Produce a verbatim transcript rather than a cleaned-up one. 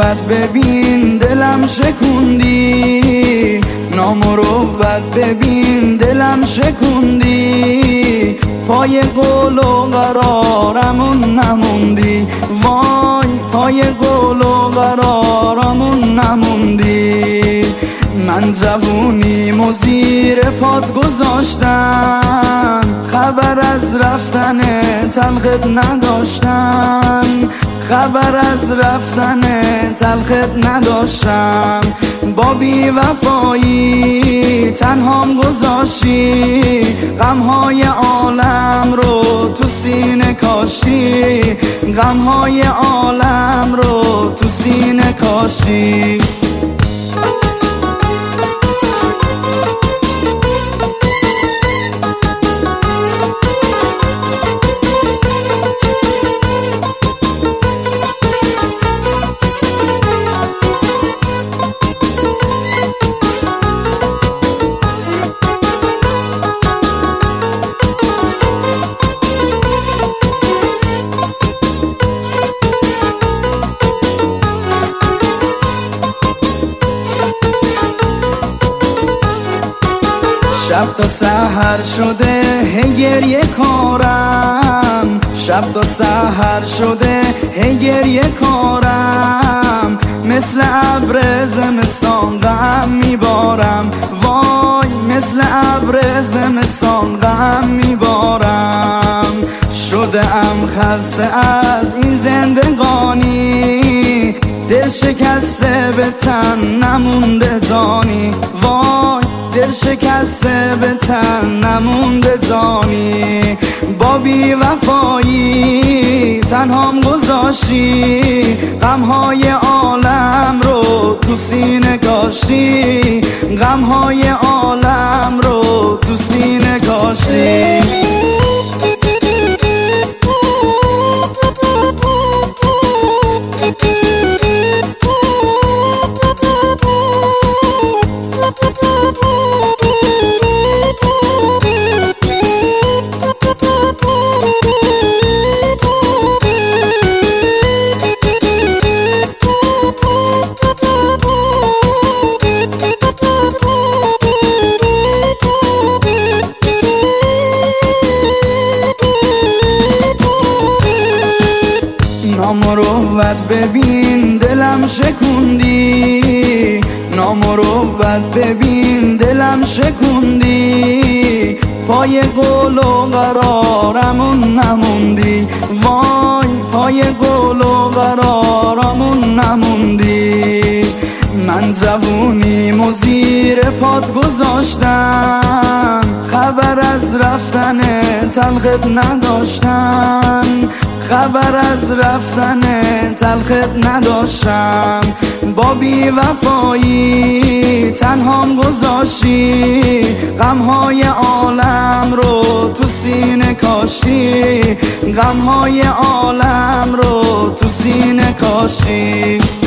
نامروت ببین دلم شکوندی، نامروت ببین دلم شکوندی، پای قول و قرارمون نموندی، وای پای قول و قرارمون نموندی. من جوونیم و زیر پات گذاشتم، خبر از رفتن تلخت نداشتم، خبر از رفتن تلخت نداشتم. با بی وفایی تنهام گذاشتی، غمهای عالم رو تو سینه کاشتی، غمهای عالم رو تو سینه کاشتی. شب تا سحر شده هی گریه کارم، شب تا سحر شده هی گریه کارم، مثل ابر زمستان غم میبارم، وای مثل ابر زمستان غم میبارم. شده ام خسته از این زندگانی، دل شکسته به تن نمونده جانی، وای دل شکسته به تن نمونده جانی. با بی وفایی تنهام گذاشتی، غمهای عالم رو تو سینه کاشتی، غمهای عالم رو تو سینه کاشتی. نامروت ببین دلم شکوندی، نامروت ببین دلم شکوندی، پای قول و قرارمون نموندی، وای پای قول و قرارمون نموندی. من جوونیم و زیر پات گذاشتم، خبر از رفتن تلخت نداشتم، خبر از رفتن تلخت نداشتم. با بی وفایی تنهام گذاشتی، غمهای عالم رو تو سینه کاشتی، غمهای عالم رو تو سینه کاشتی.